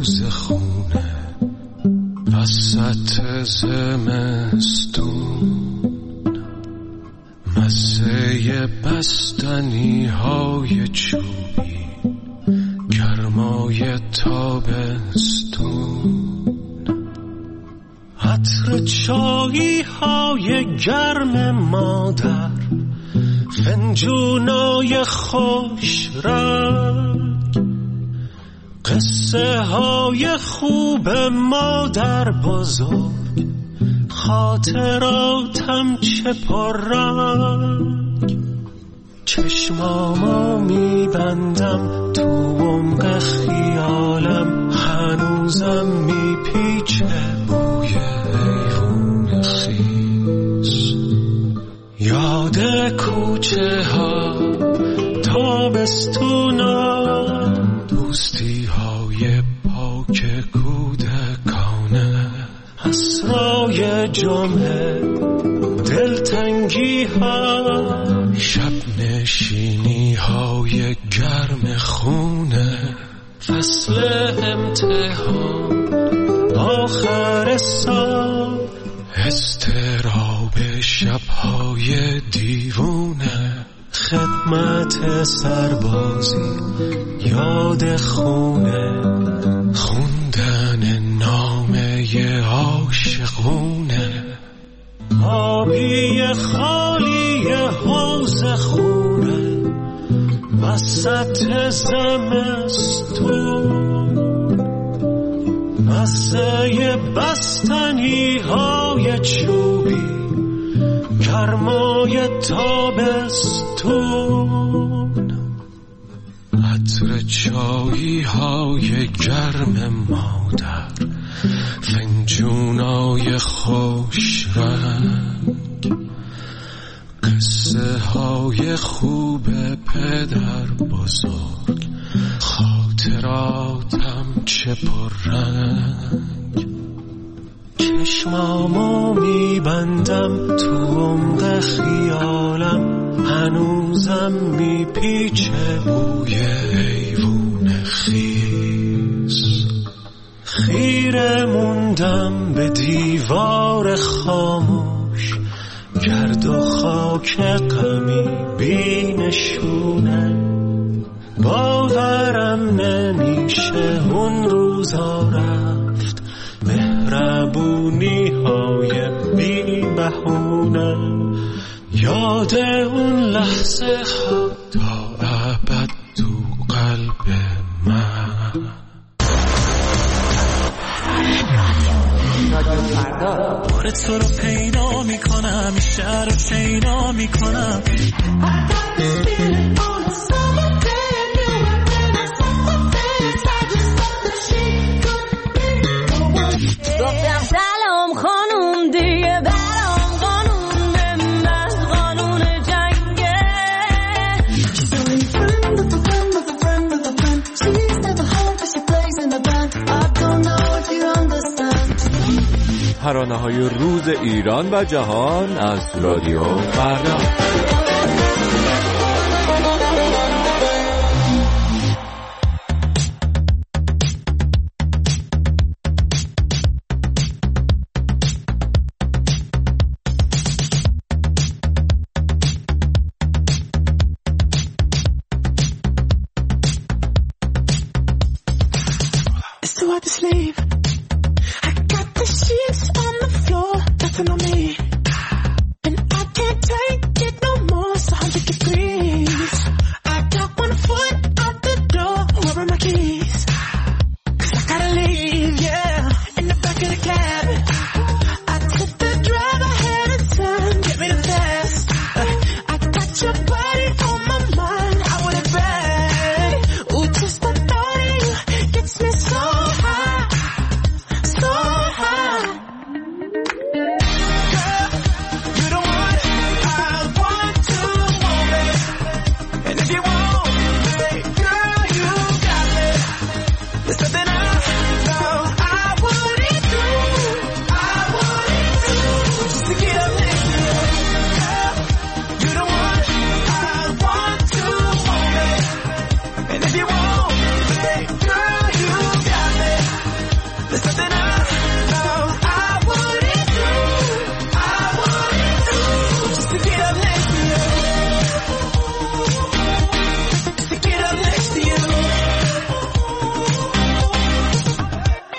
روز خونه وسط زمستون، مزه بستنی های چوبی، گرمای تابستون، عطر چایی های گرم مادر، فنجونای خوش رنگ، قصه های خوب مادر بزرگ، خاطراتم چه پررنگ. چشمامو میبندم تو عمق خیالم، هنوزم میپیچه بوی حیوان خیس. یاد کوچه ها، تابستونا، دوستی های پاک کودکانه، اسرای جمعه، دلتنگی ها، شب نشینی های گرم خونه، فصل امتحان، آخر سال، اضطراب شبهای دیوونه، خدمت سربازی، یاد خونه، خوندن نامه عاشقونه، آبی خالی حوض خونه وسط زمستون، مزه بستنی های چوبی، گرمای تابستون، عطر چایی های گرم مادر، فنجونای خوش رنگ، قصه های خوب پدر بزرگ، خاطراتم چه پررنگ. چشمامو میبندم تو عمق خیالم، هنوزم میپیچه بوی حیوان خیس. خیره موندم به دیوار خاموش، گرد و خاک غمی بینشونه، باورم نمیشه اون روزا رفت، مهربونی های بی بهونه، یاد اون لحظه ها تا ابد تو قلب من. بار تو رو پیدا میکنم، این شهر رو شیدا میکنم، گفتم سلام خانوم دیگه برام قانون بنداز، قانون جنگه. ترانه‌های روز ایران و جهان از رادیو فردا.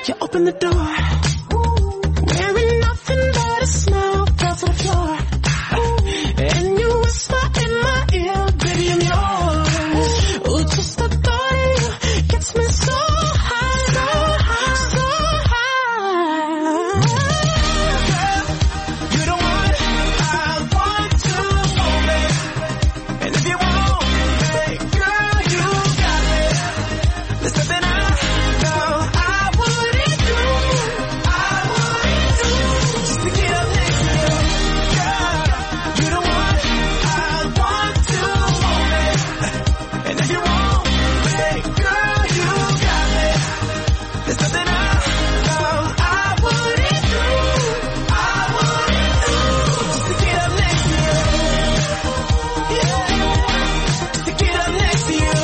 You open the door, wearing nothing but a smile, fell to the floor, and you whisper in my ear, baby, I'm yours. Oh, just the thought of you gets me so high, so high, so high. Girl, you're the one I want to hold me, and if you want me, girl, you got me. There's something I know I wouldn't do just to get up next to you. Girl, you're the one I want to hold me, and if you want me, girl, you got me. There's something I know I wouldn't do just to get up next to you. Yeah, just to get up next to you.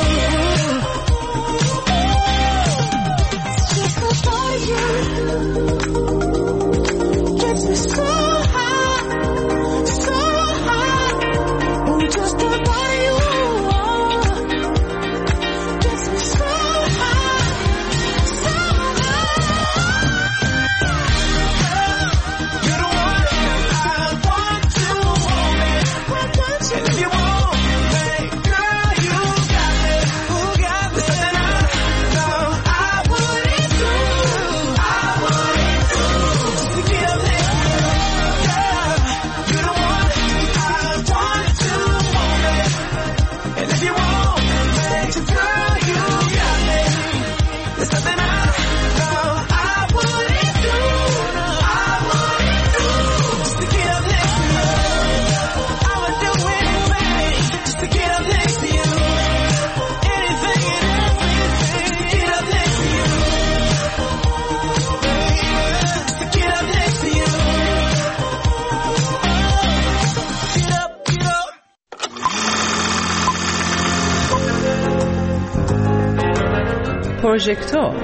Just the thought of you gets me so high, so high. Oh, just the thought of you gets me so high, so high. You're the one I want to hold me, and if you want me, girl, you got me. There's something I know I wouldn't do just to get up next to you. Girl, you're the one I want to hold me, and if you want me, girl, you got me. There's something I know I wouldn't do just to get up next to you. I would do anything just to get up next to you. Anything and everything to get up next to you. Just to get up next to you. Get up, get up. پروژکتور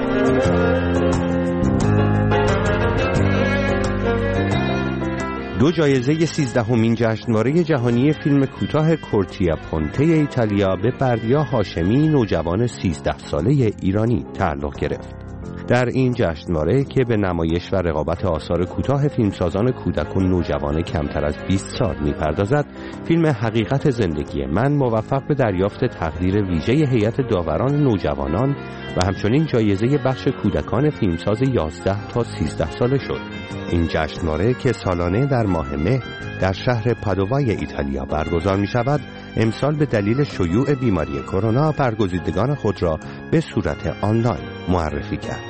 دو جایزه 13مین جشنواره جهانی فیلم کوتاه کورتیا پونته ایتالیا به بردیا هاشمی، نوجوان 13 ساله ایرانی تعلق گرفت. در این جشنواره که به نمایش و رقابت آثار کوتاه فیلمسازان کودک و نوجوان کمتر از 20 سال می‌پردازد، فیلم حقیقت زندگی من موفق به دریافت تقدیر ویژه هیئت داوران نوجوانان و همچنین جایزه بخش کودکان فیلمساز 11 تا 13 ساله شد. این جشنواره که سالانه در ماه مه در شهر پادوای ایتالیا برگزار می شود، امسال به دلیل شیوع بیماری کرونا برگزیدگان خود را به صورت آنلاین معرفی کرد.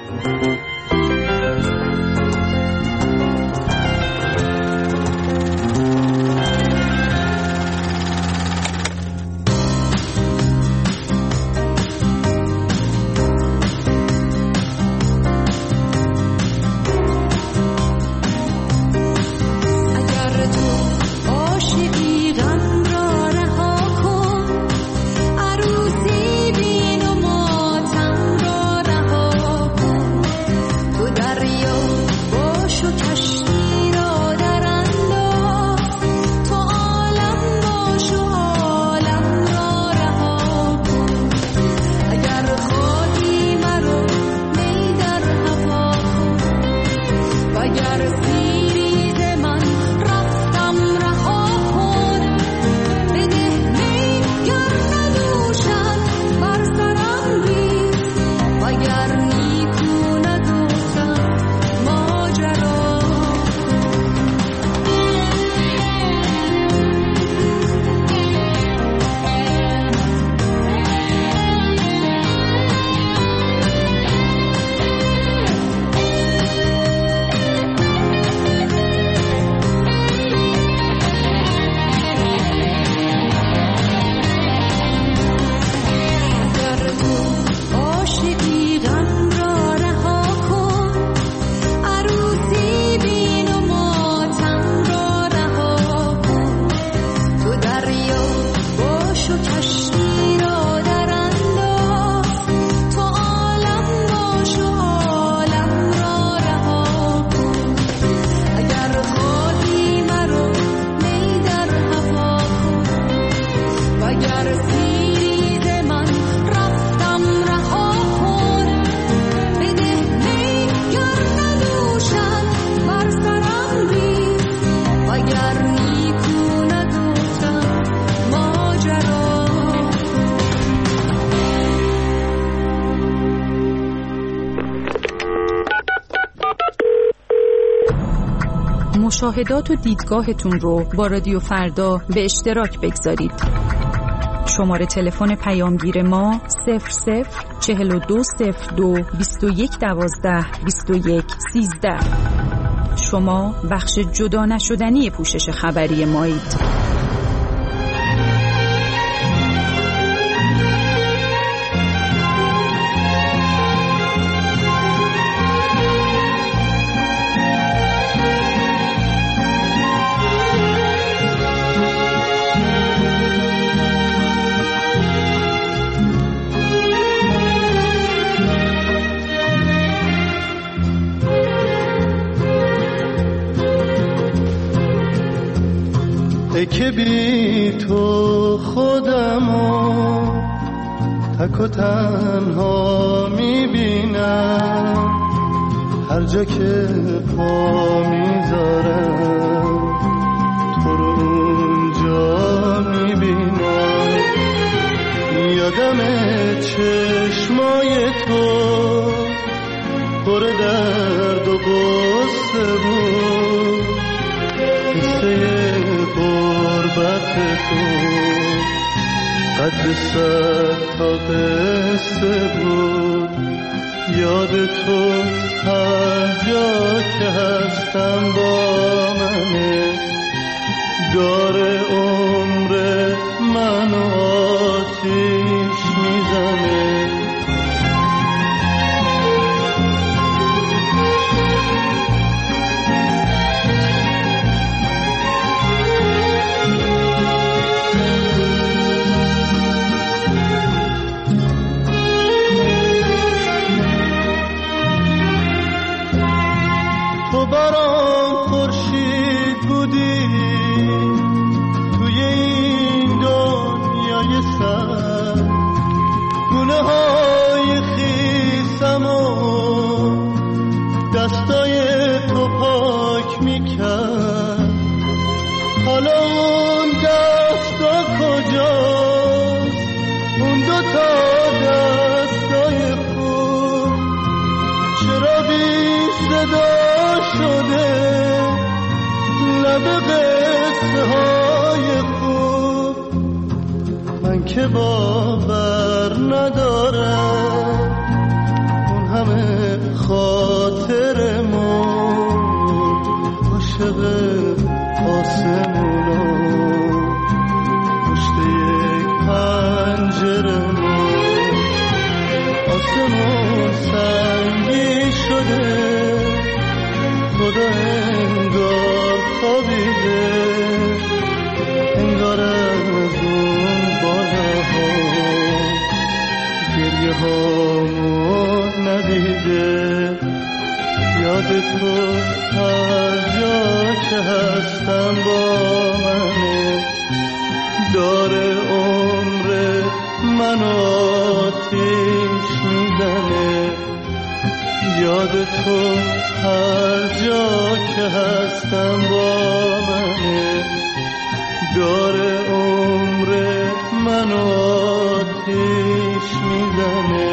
مشاهدات و دیدگاهتون رو با رادیو فردا به اشتراک بگذارید. شماره تلفن پیامگیر ما 00420221122113. شما بخش جدا نشدنی پوشش خبری مایید. که بی تو خودمو تک و تنها میبینم، هر جا که پا میذارم تو رو اونجا میبینم. یادم چشمای تو پر درد و غصه بود، قصه غربت تو قد 100 تا قصه بود. یاد تو هر جا که هستم با منه، داره عمر منو آتیش میزنه. تو برام خورشید بودی توی این دنیای سر، گونه های خیسم و دستای تو پاک میکرد. حالا اون دستا کجاست، اون 2 تا دستای خوب چرا بی صدا شده لب قصه های خوب؟ من که باور ندارم اون همه خاطرمون عاشق آسمونو پشت یک پنجرمون. آسمون سنگی شده، خدا انگار خوابیده، انگار از اون بالاها گریه هامو ندیده. یاد تو هر جا که هستم با منه، داره عمر منو آتیش میزنه. یاد تو هر جا که هستم با منه، داره عمر منو آتیش میزنه.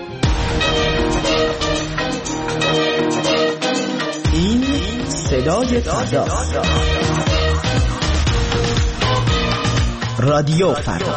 این صدای فردا، رادیو فردا.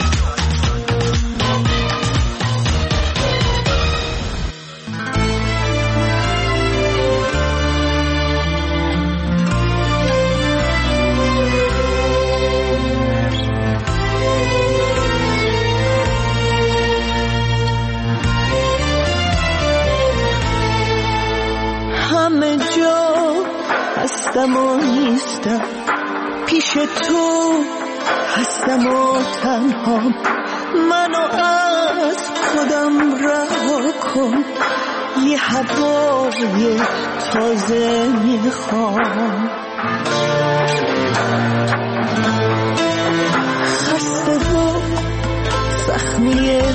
همه جا هستم و نیستم، پیش تو هستم و تنها. منو از خودم رها کن، یه هوای تازه میخوام. خسته و زخمی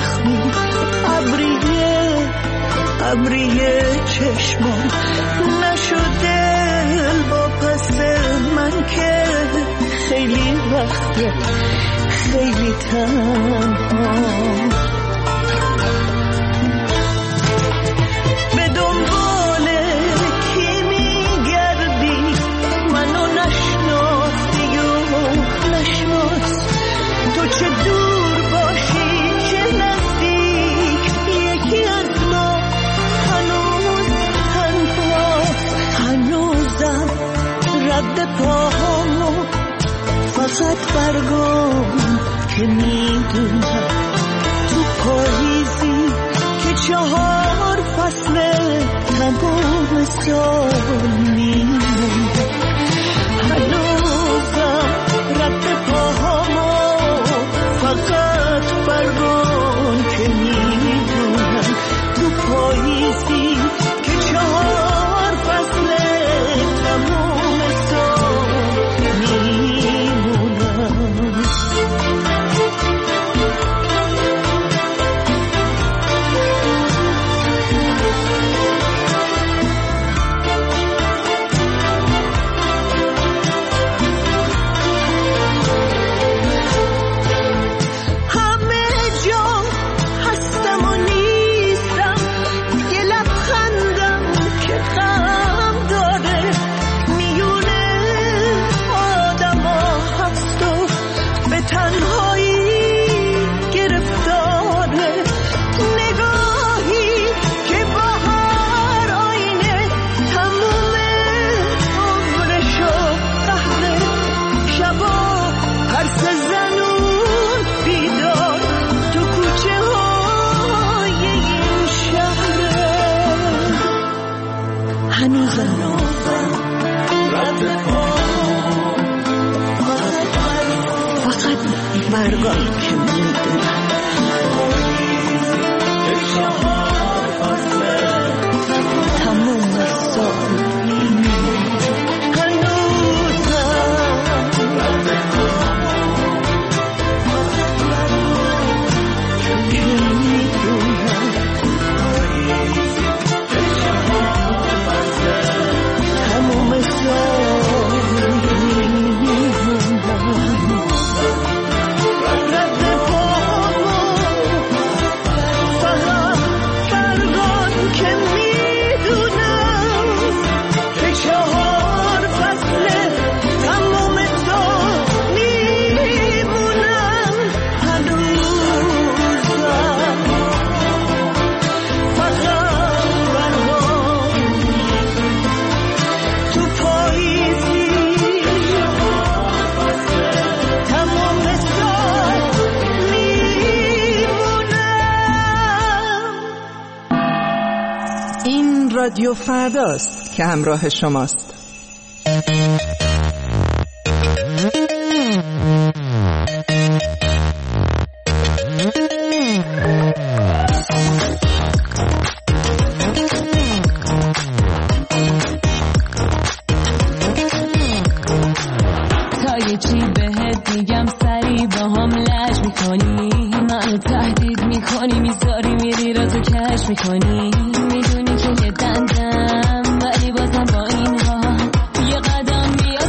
ابریه چشمام نشده با پس من که خیلی وقته خیلی تنهام. به دنبال کی میگردی برگم که میدونم تو پاییزی که 4 فصل تمام سال میمونم. هنوزم رد پاهامو فقط برگم که میدونم تو پاییزی که 4 فصل تمام سال میمونم. برگم که میدونم تمام سال رادیو فرداست که همراه شماست. تا یه چی بهت میگم سری با هم لج میکنی، منو تهدید میکنی، میذاری میری رازو کش میکنی. میدونی که یه دندم ولی بازم با این ها یه قدم بیای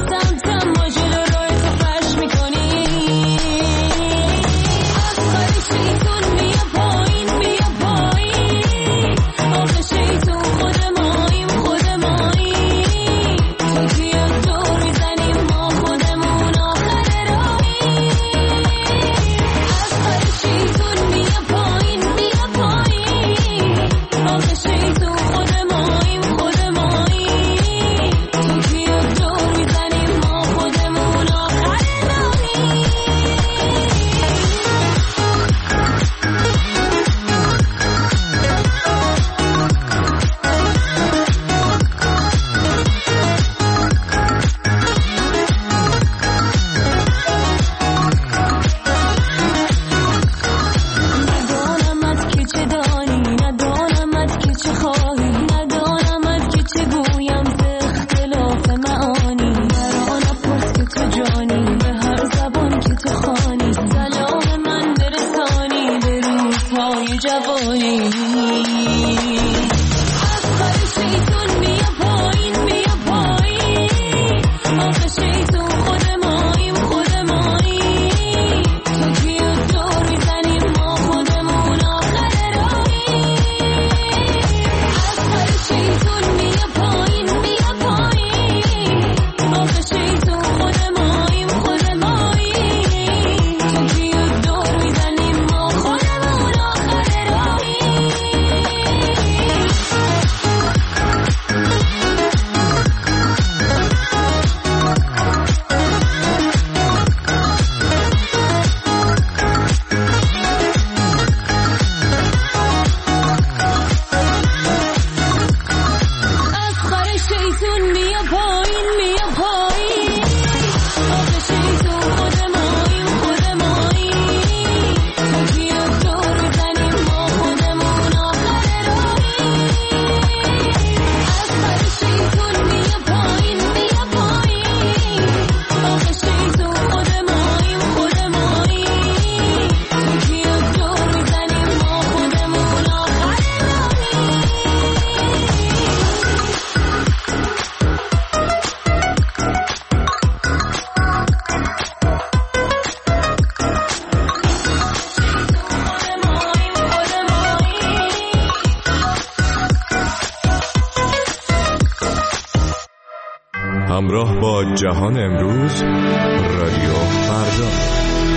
همراه با جهان امروز، رادیو فردا.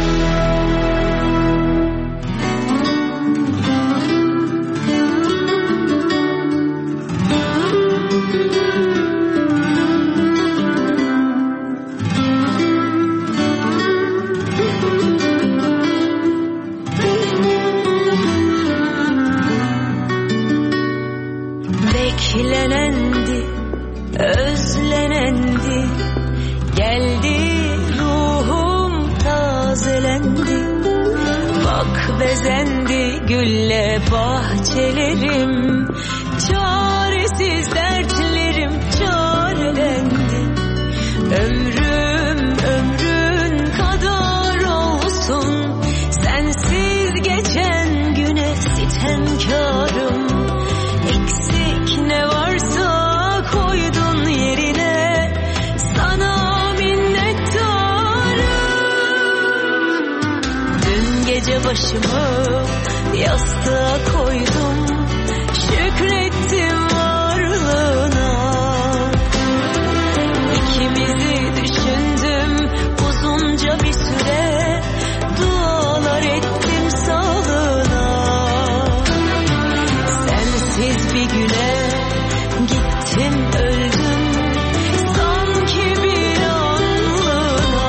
Beklenendi, özlenendi, geldi ruhum tazelendi. Bak bezendi gülle bahçelerim, çaresiz dertlerim çarelendi. Ömrüm ömrün kadar olsun, sensiz geçen güne sitemkarım. Ne varsa koydun yerine, sana minnettarım. Dün gece başımı yastığa koydum, şükrettim varlığına. İkimizi düşündüm uzunca bir süre, dualar ettim sağlığına. Sensiz bir güne gittim öldüm sanki bir anlığına.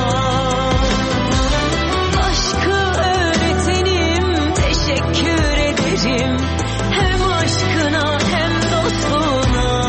Aşkı öğretenim teşekkür ederim, hem aşkına hem dostluğuna.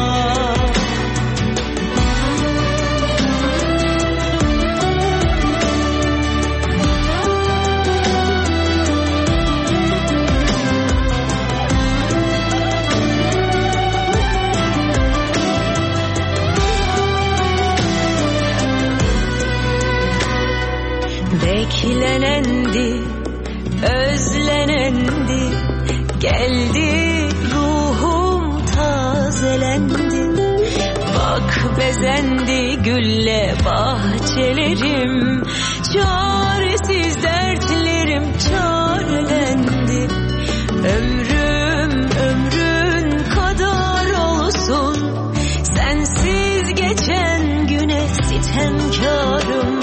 Beklenendi, özlenendi, geldi ruhum tazelendi. Bak bezendi gülle bahçelerim, çaresiz dertlerim çarelendi. Ömrüm ömrün kadar olsun, sensiz geçen güne sitemkarım.